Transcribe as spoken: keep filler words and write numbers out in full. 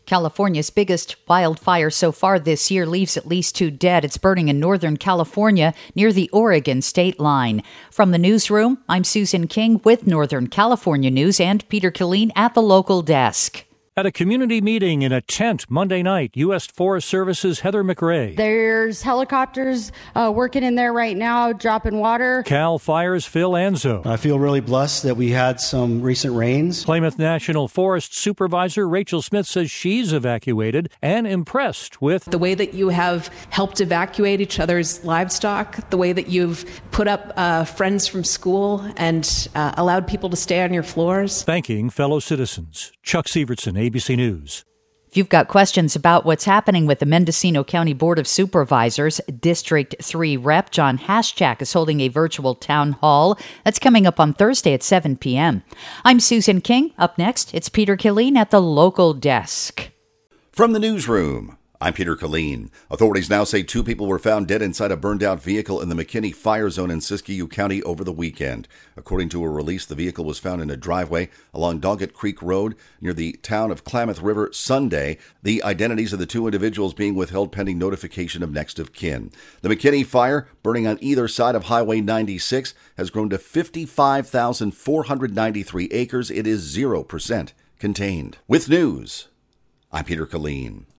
California's biggest wildfire so far this year leaves at least two dead. It's burning in Northern California near the Oregon state line. From the newsroom, I'm Susan King with Northern California News and Peter Killeen at the local desk. At a community meeting in a tent Monday night, U S Forest Service's Heather McRae. There's helicopters uh, working in there right now, dropping water. Cal Fire's Phil Anzo. I feel really blessed that we had some recent rains. Klamath National Forest Supervisor Rachel Smith says she's evacuated and impressed with the way that you have helped evacuate each other's livestock, the way that you've put up uh, friends from school and uh, allowed people to stay on your floors. Thanking fellow citizens. Chuck Sievertson, A B C News. If you've got questions about what's happening with the Mendocino County Board of Supervisors, District three Rep John Haschak is holding a virtual town hall. That's coming up on Thursday at seven p.m. I'm Susan King. Up next, it's Peter Killeen at the local desk. From the newsroom, I'm Peter Killeen. Authorities now say two people were found dead inside a burned-out vehicle in the McKinney Fire Zone in Siskiyou County over the weekend. According to a release, the vehicle was found in a driveway along Doggett Creek Road near the town of Klamath River Sunday. The identities of the two individuals being withheld pending notification of next of kin. The McKinney fire, burning on either side of Highway ninety-six, has grown to fifty-five thousand four hundred ninety-three acres. It is zero percent contained. With news, I'm Peter Killeen.